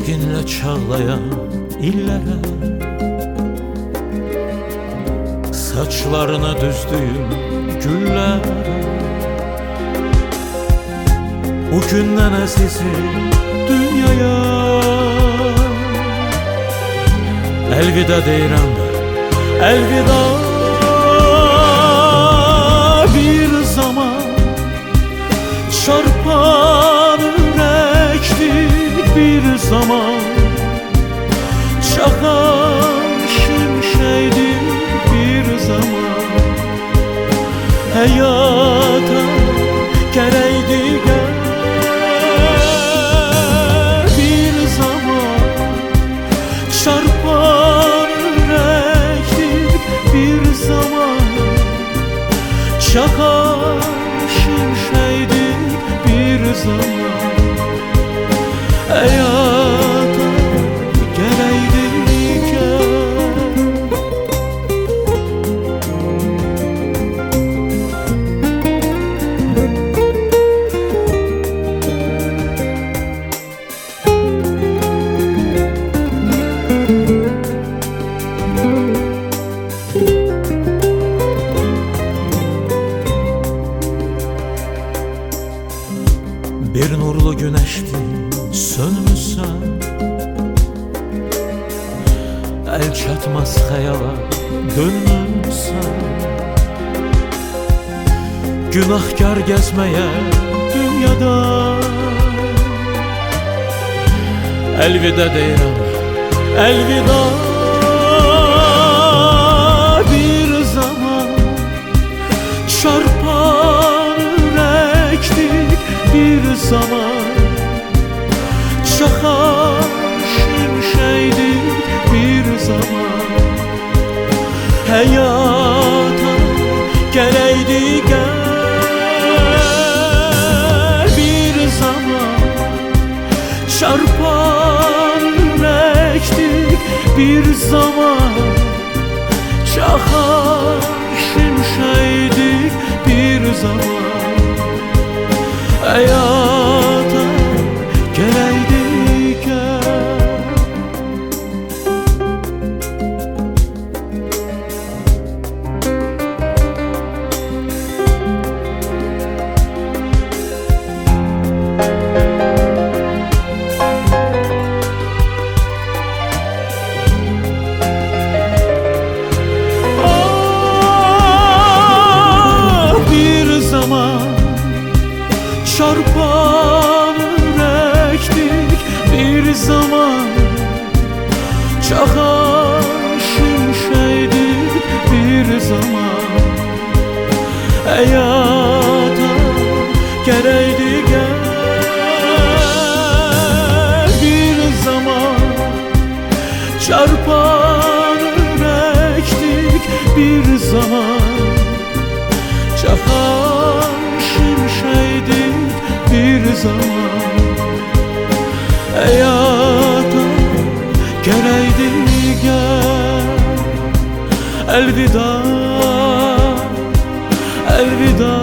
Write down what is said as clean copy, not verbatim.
Sevginle çağlayan illere, saçlarına düzdüğüm güllere, bugünden əzizim dünyaya elvida deyirəm, elvida. Bir zaman çarpan ürəkdik, bir zaman çakan şimşəkdik, bir zaman həyata gərəkdi gəl. Bir zaman çarpan ürəkdik, bir zaman çakan şimşəkdik, bir zaman həyata gərəkdi gəl. Bir nurlu güneştin sönmüşsən, el çatmaz xəyala dönmüşsən. Günahkar gəzməyə dünyada elvida deyirəm, elvida. Bir zaman çarpan ürəkdik, bir zaman çakan şimşəkdik, bir zaman həyata gərəkdi gəl. Bir zaman çarpan ürəkdik, bir zaman çakan şimşəkdik, bir zaman həyata gərəkdi gəl. Bir zaman çarpan ürəkdik, bir zaman çakan şimşəkdik, bir zaman həyata gərəkdi gəl. Bir zaman çarpan ürəkdik, bir zaman çakan şimşəkdik, bir zaman həyata gərəkdi gəl. Elvida, elvida.